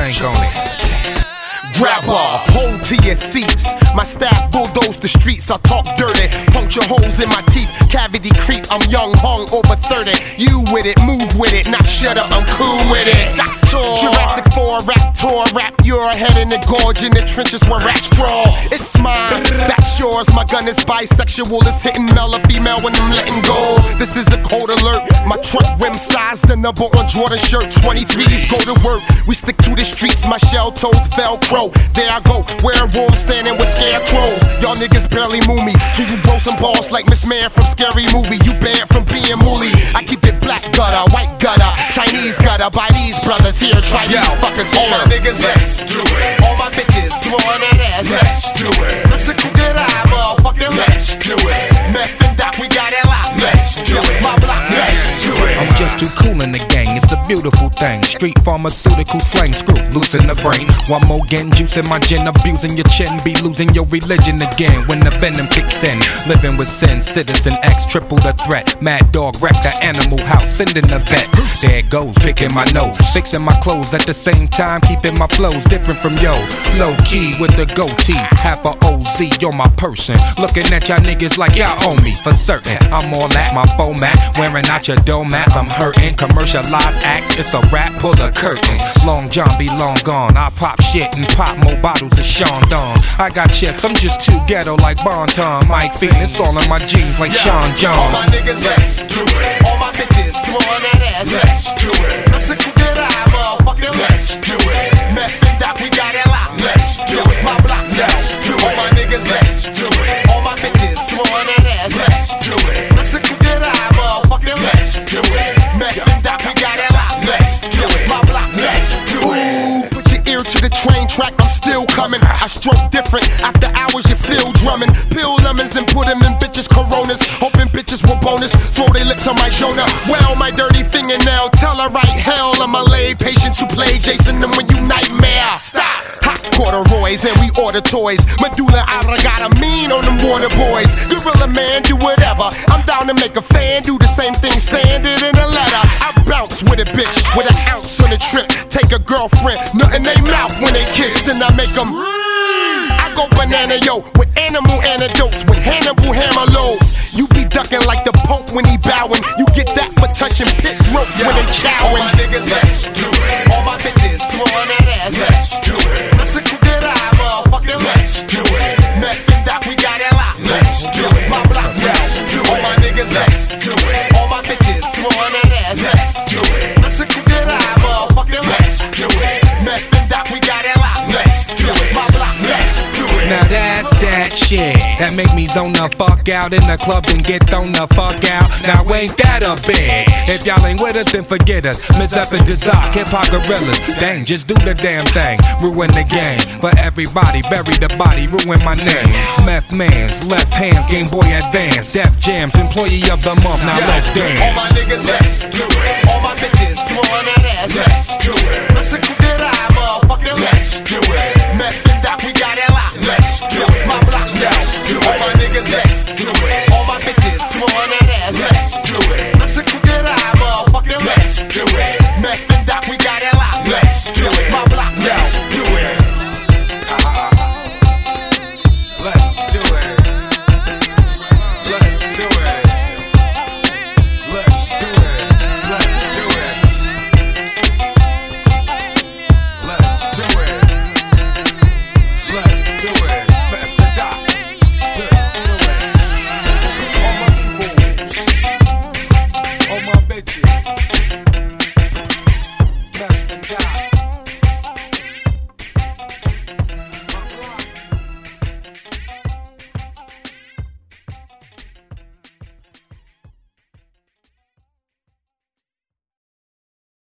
Blank on it. Grab hold to your seats. My staff bulldoze the streets. I talk dirty, puncture holes in my teeth. Cavity creep, I'm young, hung, over 30. You with it, move with it, not shut up, I'm cool with it. Jurassic 4 rap tour, rap your head in the gorge in the trenches where rats crawl. It's mine, that's yours. My gun is bisexual, it's hitting male or female when I'm letting go. This is a code alert. My truck rim size, the number on Jordan shirt. 23s go to work. We stick to the streets. My shell toes Velcro. There I go, werewolves standing with scarecrows. Y'all niggas barely move me. Till you grow some balls like Miss Man from Scary Movie. You banned from being mooly. I keep it black gutter, white gutter, Chinese gutter. By these brothers here, try these fuckers here. All my niggas, let's do it. All my bitches, throwing that ass, let's do it. Bricks and crooked eye, motherfucker, let's do it. Meth and Doc, we got it locked, let's do it. My block, let's do it. I'm just too cool in the gang, it's a beautiful thing. Street pharmaceutical slang, screw, loosen the brain. One more getting juice in my gin, abusing your chin. Be losing your religion again when the venom kicks in. Living with sin, Citizen X, triple the threat. Mad dog, wreck the animal house, sending the vet. There it goes, picking my nose, fixing my clothes at the same time, keeping my flows different from yo. Low key with the goatee, half a OZ, you're my person. Looking at y'all niggas like y'all owe me, for certain. I'm all at my format, wearing out your doormat. I'm hurting, commercialized acts, it's a rap, pull the curtain. Long John be long gone, I pop shit and pop more bottles of Sean Don. I got chips, I'm just too ghetto like Bon Ton. Mike Feet, it's all in my jeans like Sean John. All my niggas, let's do it. All my bitches, throwing that ass, let's do it. Bricks and crooked eye, motherfucker, let's do it. Meth and Doc, we got it locked, let's do it. My block, let's do it. All my niggas, let's do it. All my bitches, throwing that ass, let's do it. Bricks and crooked eye, motherfucker, let's do it. Meth and Doc, we got it locked, let's do it. My block, let's do it. Put your ear to the train track, I'm still coming. I stroke different, after hours you feel drumming. Peel lemons and put them in bitches' coronas. Hoping bitches will bonus, throw their lips on my shoulder. Well, my dirty fingernail, tell her right hell. I'm a lay patient who play Jason and when you nightmare. Stop! Hot corduroys and we order toys. Medulla oblongata, mean on them water boys. Gorilla man, do whatever. I'm down to make a fan do the same thing standard in a letter. I bounce with a bitch with an ounce on the trip. Take a girlfriend, nut in they mouth when they kiss, and I make them. I go banana yo with animal antidotes with Hannibal hammer loads. You be ducking like the Pope when he bowing. You get that for touching pit ropes when they chowing. All my niggas, let's do it. All my bitches, throwing that ass, let's do it. Bricks and crooked eye, motherfucker, let's do it. Meth and Doc, we got it locked, let's do it. My block, let's do it. All my niggas, let's do it. All my bitches, throwing that ass, let's do it. Bricks and crooked eye, motherfucker, let's do it. Meth and Doc, we got it locked, let's do it. My block, let's do it. Now that's that shit that make me zone the fuck out in the club and get thrown the fuck out. Now ain't that a big? If y'all ain't with us, then forget us. Miss Up and Dizak, hip hop gorillas. Dang, just do the damn thing. Ruin the game for everybody. Bury the body, ruin my name. Meth Man's left hands, Game Boy Advance. Def Jams, employee of the month. Now let's dance. All my niggas, let's do it. All my bitches, throwing that ass, let's do it. Bricks and crooked eye, motherfucker, let's do it. Meth and Doc, we got it locked, let's do it. My block, let's do it. All my niggas, let's do it. All my bitches, throwing that ass, let's do it. Bricks and crooked eye, motherfucker, let's do it. Meth and Doc, we got it locked, let's do it. My block, let's do it. Let's do it. Let's do it. Let's do it. Let's do it. Let's do it. Let's do it. Meth and Doc. Let's do it. All my people. All my bitches.